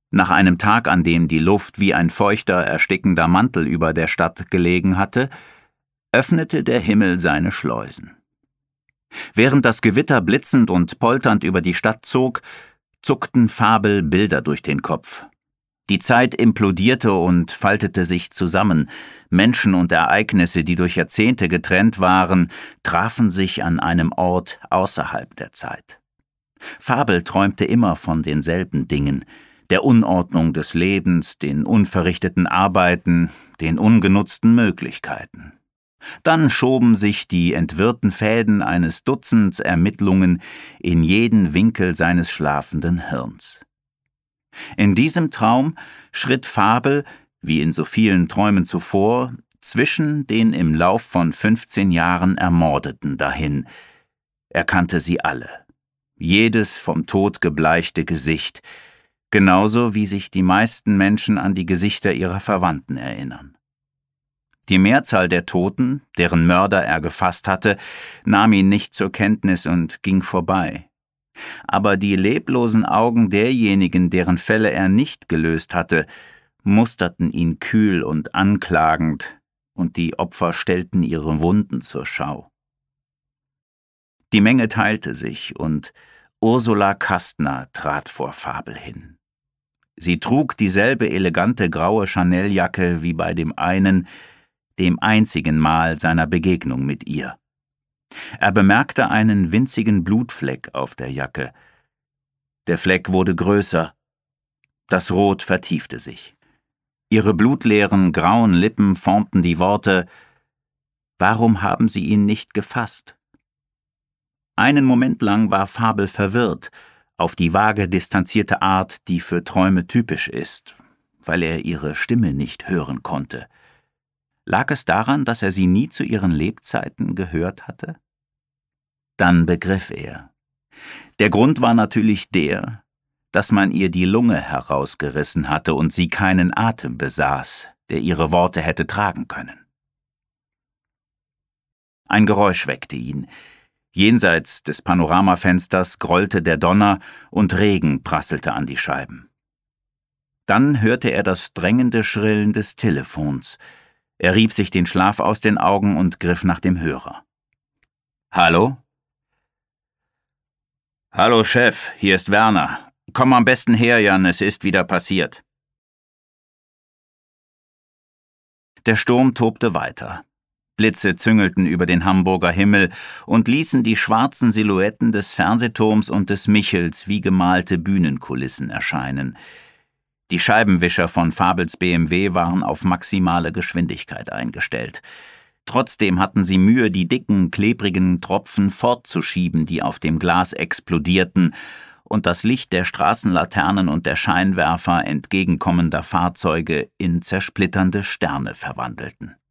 Nach einem Tag, an dem die Luft wie ein feuchter, erstickender Mantel über der Stadt gelegen hatte, öffnete der Himmel seine Schleusen. Während das Gewitter blitzend und polternd über die Stadt zog, zuckten Fabel Bilder durch den Kopf. Die Zeit implodierte und faltete sich zusammen. Menschen und Ereignisse, die durch Jahrzehnte getrennt waren, trafen sich an einem Ort außerhalb der Zeit. Fabel träumte immer von denselben Dingen: der Unordnung des Lebens, den unverrichteten Arbeiten, den ungenutzten Möglichkeiten. Dann schoben sich die entwirrten Fäden eines Dutzends Ermittlungen in jeden Winkel seines schlafenden Hirns. In diesem Traum schritt Fabel, wie in so vielen Träumen zuvor, zwischen den im Lauf von 15 Jahren Ermordeten dahin. Er kannte sie alle, jedes vom Tod gebleichte Gesicht, genauso wie sich die meisten Menschen an die Gesichter ihrer Verwandten erinnern. Die Mehrzahl der Toten, deren Mörder er gefasst hatte, nahm ihn nicht zur Kenntnis und ging vorbei. Aber die leblosen Augen derjenigen, deren Fälle er nicht gelöst hatte, musterten ihn kühl und anklagend, und die Opfer stellten ihre Wunden zur Schau. Die Menge teilte sich, und Ursula Kastner trat vor Fabel hin. Sie trug dieselbe elegante graue Chanel-Jacke wie bei dem einzigen Mal seiner Begegnung mit ihr. Er bemerkte einen winzigen Blutfleck auf der Jacke. Der Fleck wurde größer. Das Rot vertiefte sich. Ihre blutleeren, grauen Lippen formten die Worte: »Warum haben Sie ihn nicht gefasst?« Einen Moment lang war Fabel verwirrt, auf die vage, distanzierte Art, die für Träume typisch ist, weil er ihre Stimme nicht hören konnte. Lag es daran, dass er sie nie zu ihren Lebzeiten gehört hatte? Dann begriff er. Der Grund war natürlich der, dass man ihr die Lunge herausgerissen hatte und sie keinen Atem besaß, der ihre Worte hätte tragen können. Ein Geräusch weckte ihn. Jenseits des Panoramafensters grollte der Donner und Regen prasselte an die Scheiben. Dann hörte er das drängende Schrillen des Telefons. Er rieb sich den Schlaf aus den Augen und griff nach dem Hörer. »Hallo?« »Hallo, Chef, hier ist Werner. Komm am besten her, Jan, es ist wieder passiert.« Der Sturm tobte weiter. Blitze züngelten über den Hamburger Himmel und ließen die schwarzen Silhouetten des Fernsehturms und des Michels wie gemalte Bühnenkulissen erscheinen. Die Scheibenwischer von Fabels BMW waren auf maximale Geschwindigkeit eingestellt. Trotzdem hatten sie Mühe, die dicken, klebrigen Tropfen fortzuschieben, die auf dem Glas explodierten und das Licht der Straßenlaternen und der Scheinwerfer entgegenkommender Fahrzeuge in zersplitternde Sterne verwandelten.